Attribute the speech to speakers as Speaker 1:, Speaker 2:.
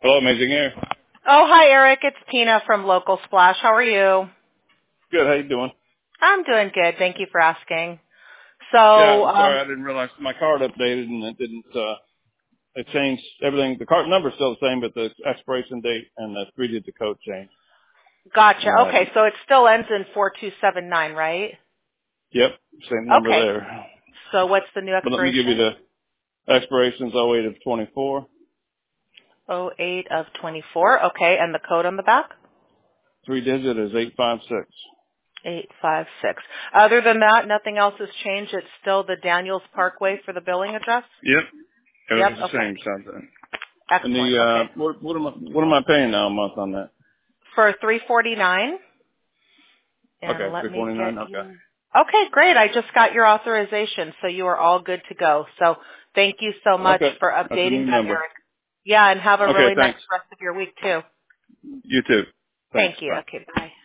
Speaker 1: Hello, Amazing Air.
Speaker 2: Oh, hi, Eric. It's Tina from Local Splash. How are you?
Speaker 1: Good. How you doing?
Speaker 2: I'm doing good. Thank you for asking. So,
Speaker 1: Yeah, I'm sorry. I didn't realize my card updated and it didn't. It changed everything. The card number's still the same, but the expiration date and the three-digit code changed.
Speaker 2: gotcha.
Speaker 1: Uh,
Speaker 2: Okay, so it still ends in 4279, right?
Speaker 1: yep, same number
Speaker 2: Okay.
Speaker 1: there.
Speaker 2: So what's the new
Speaker 1: But let me give you
Speaker 2: expiration?
Speaker 1: the expirations 08 of 24.
Speaker 2: Oh 08 of 24. Okay, and the code on the back?
Speaker 1: Three-digit is 856.
Speaker 2: 856. Other than that, nothing else has changed. It's still the Daniels Parkway for the billing address?
Speaker 1: Yep,
Speaker 2: Yep.
Speaker 1: everything's the
Speaker 2: Okay.
Speaker 1: same. Something. And
Speaker 2: Excellent. Okay.
Speaker 1: what am I paying now a month on that?
Speaker 2: For 349.
Speaker 1: Okay,
Speaker 2: And let me
Speaker 1: 349.
Speaker 2: get
Speaker 1: Okay.
Speaker 2: you. Okay, great. I just got your authorization, so you are all good to go. So thank you so much
Speaker 1: Okay,
Speaker 2: for
Speaker 1: that's a new
Speaker 2: updating that,
Speaker 1: number.
Speaker 2: Eric. Yeah, and have a
Speaker 1: Okay,
Speaker 2: really nice
Speaker 1: thanks.
Speaker 2: rest of your week, too.
Speaker 1: You too. Thanks.
Speaker 2: Thank you.
Speaker 1: Bye.
Speaker 2: Okay, bye.